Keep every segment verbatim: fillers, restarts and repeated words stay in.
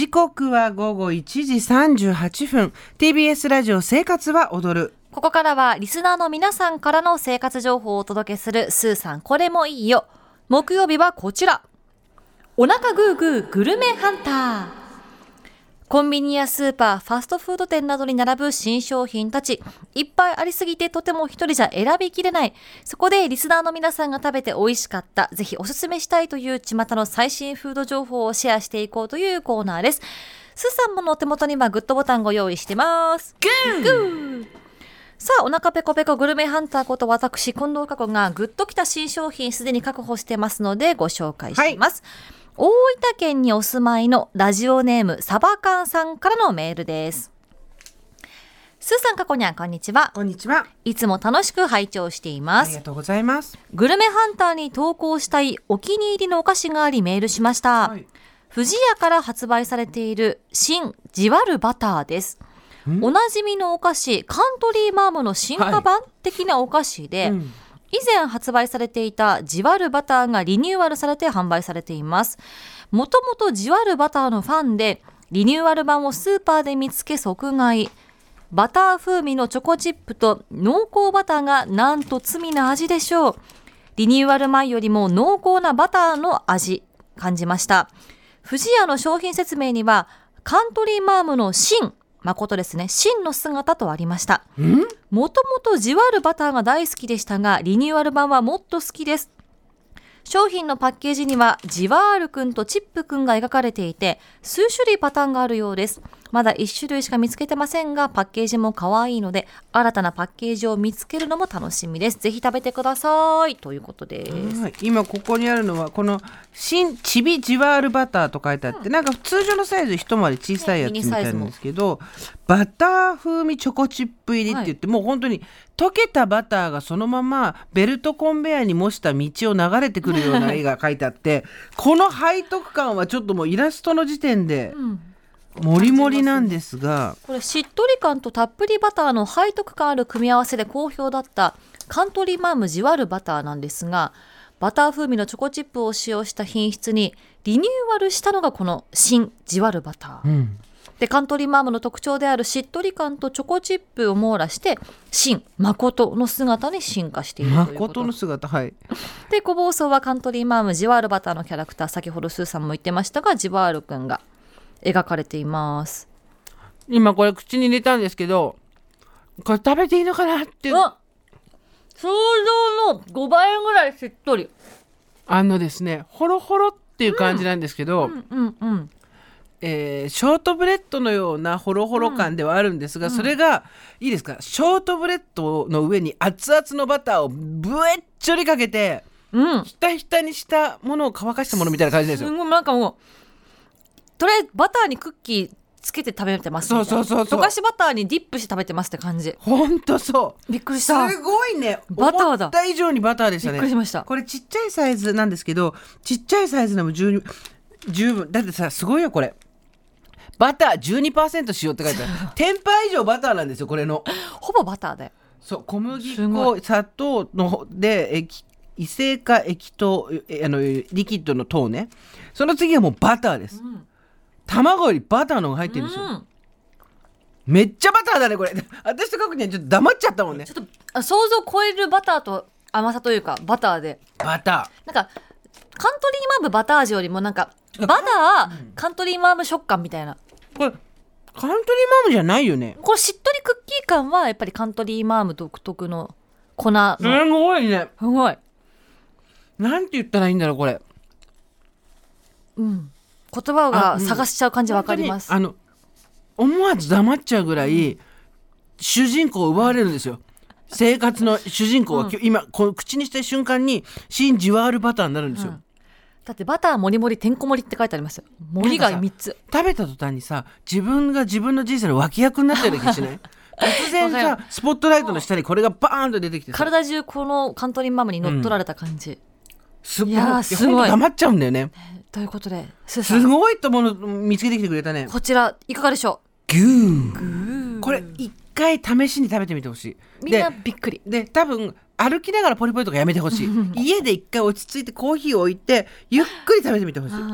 時刻は午後いちじさんじゅうはっぷん。 ティービーエス ラジオ生活は踊る。 ここからはリスナーの皆さんからの生活情報をお届けするスーさんこれもいいよ。木曜日はこちら、お腹グーグーグルメハンター。コンビニやスーパー、ファストフード店などに並ぶ新商品たち、いっぱいありすぎてとても一人じゃ選びきれない。そこでリスナーの皆さんが食べて美味しかった、ぜひおすすめしたいという巷の最新フード情報をシェアしていこうというコーナーです。スーさんものお手元にはグッドボタンご用意してます。グーグー。さあ、お腹ペコペコグルメハンターこと私近藤佳子がグッときた新商品すでに確保してますのでご紹介します、はい。大分県にお住まいのラジオネームサバカンさんからのメールです。スーさん、佳子にゃん、こんにちは。 こんにちは。 いつも楽しく拝聴しています。 ありがとうございます。 グルメハンターに投稿したいお気に入りのお菓子がありメールしました、はい、不二家から発売されている新じわるバターです。おなじみのお菓子カントリーマームの進化版的なお菓子で、はい、うん、以前発売されていたじわるバターがリニューアルされて販売されています。もともとじわるバターのファンでリニューアル版をスーパーで見つけ即買い。バター風味のチョコチップと濃厚バターがなんと罪な味でしょう。リニューアル前よりも濃厚なバターの味感じました。不二家の商品説明にはカントリーマームの新誠ですね、真の姿とありました。もともとじわるバターが大好きでしたがリニューアル版はもっと好きです。商品のパッケージにはじわーるくんとチップくんが描かれていて数種類パターンがあるようです。まだいち種類しか見つけてませんがパッケージも可愛いので新たなパッケージを見つけるのも楽しみです。ぜひ食べてくださいということです。 はい、今ここにあるのはこの新ちびじわーるバターと書いてあって、うん、なんか通常のサイズ一回り小さいやつみたいなんですけど、バター風味チョコチップ入りって言って、はい、もう本当に溶けたバターがそのままベルトコンベヤーに模した道を流れてくるような絵が描いてあってこの背徳感はちょっともうイラストの時点で、うんもりもりなんですが、 これしっとり感とたっぷりバターの背徳感ある組み合わせで好評だったカントリーマームじわるバターなんですが、バター風味のチョコチップを使用した品質にリニューアルしたのがこの新じわるバター、うん、でカントリーマームの特徴であるしっとり感とチョコチップを網羅して新誠の姿に進化しているということ。 誠の姿、はい。 で小包装はカントリーマームじわるバターのキャラクター、先ほどスーさんも言ってましたがじわるくんが描かれています。 今これ口に入れたんですけどこれ食べていいのかなって想像のごばいぐらいしっとり、 あのですねホロホロっていう感じなんですけど、うんうんうんうんえー、ショートブレッドのようなホロホロ感ではあるんですが、うん、それがいいですか、ショートブレッドの上に熱々のバターをぶえっちょりかけて、うん、ひたひたにしたものを乾かしたものみたいな感じですよ。 すごいなんかもうとりあえずバターにクッキーつけて食べてますみたいな、 そうそうそうそう、 溶かしバターにディップして食べてますって感じ。 ほんとそう、 びっくりした。 すごいね、 バターだ、 思った以上にバターでしたね。 びっくりしました。 これちっちゃいサイズなんですけどちっちゃいサイズでも十分だってさ、すごいよこれバター じゅうにパーセント 使用って書いてあるテンパー以上バターなんですよこれのほぼバターだよ。 そう小麦粉砂糖ので液異性化液糖あのリキッドの糖ね、その次はもうバターです、うん、卵よりバターの方が入ってるんですよ、うん、めっちゃバターだねこれ私とかくにはちょっと黙っちゃったもんね。 ちょっと想像を超えるバターと甘さというかバターでバターなんかカントリーマームバター味よりもなんかバター、うん、カントリーマーム食感みたいな。 これカントリーマームじゃないよね。 これしっとりクッキー感はやっぱりカントリーマーム独特の粉のすごいね、 すごいなんて言ったらいいんだろうこれ、 うん、言葉が探しちゃう感じわかります。 あの思わず黙っちゃうぐらい、うん、主人公を奪われるんですよ生活の主人公は、うん、今この口にした瞬間に新じわるバターになるんですよ、うん、 だってバターもりもりてんこ盛りって書いてありますよ。盛りがみっつ食べた途端にさ自分が自分の人生の脇役になってる気がしない突然さスポットライトの下にこれがバーンと出てきてさ体中このカントリーマームに乗っ取られた感じ、うん、 すごい、いやすごい黙っちゃうんだよね。 ということでスーさんすごいともの見つけてきてくれたね。 こちらいかがでしょう。ギューこれ一回試しに食べてみてほしい。 みんなびっくりで多分歩きながらポリポリとかやめてほしい家で一回落ち着いてコーヒーを置いてゆっくり食べてみてほしい、うん、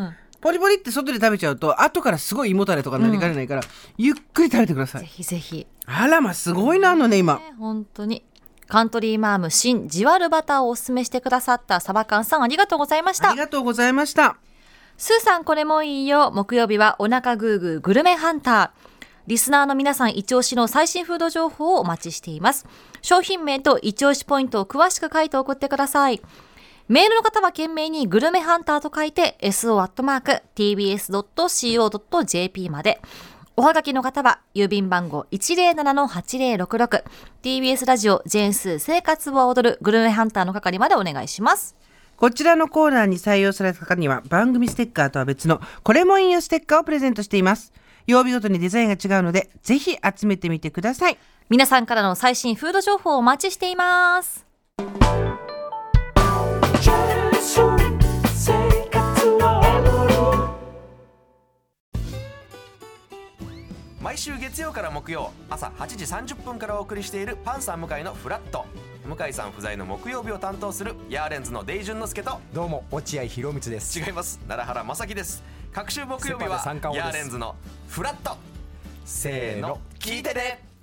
ポリポリって外で食べちゃうと後からすごい胃もたれとかになりかねないから、うん、ゆっくり食べてください。 ぜひぜひ。 あらますごいなあのね今、 ね、本当にカントリーマーム新じわるバターをおすすめしてくださったサバカンさん、ありがとうございました。 ありがとうございました。 スーさんこれもいいよ。木曜日はお腹グーグーグルメハンター。リスナーの皆さん一押しの最新フード情報をお待ちしています。商品名と一押しポイントを詳しく書いて送ってください。メールの方は懸命にグルメハンターと書いて エスオー アットマーク ティービーエス ドット シーオー ドット ジェーピー まで。おはがきの方は郵便番号 いちゼロななのはちゼロろくろく ティービーエス ラジオジェーンスー生活を踊るグルメハンターの係までお願いします。 こちらのコーナーに採用された方には番組ステッカーとは別のこれもいいよステッカーをプレゼントしています。曜日ごとにデザインが違うのでぜひ集めてみてください。 皆さんからの最新フード情報をお待ちしています。 毎週月曜から木曜朝はちじさんじゅっぷんからお送りしているパンサー向井のフラット。向井さん不在の木曜日を担当するヤーレンズのデイジュンの之介と、 どうも落合博満です。 違います、奈良原正樹です。各週木曜日はヤーレンズのフラット。せーの聞いてね。